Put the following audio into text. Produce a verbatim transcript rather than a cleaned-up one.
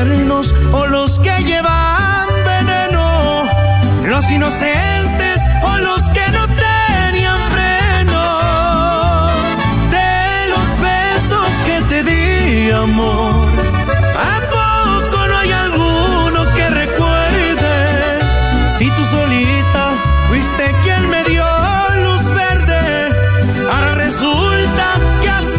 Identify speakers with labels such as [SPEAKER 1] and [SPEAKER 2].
[SPEAKER 1] tiernos o los que llevan veneno, los inocentes o los que no tenían freno. De los besos que te di, amor,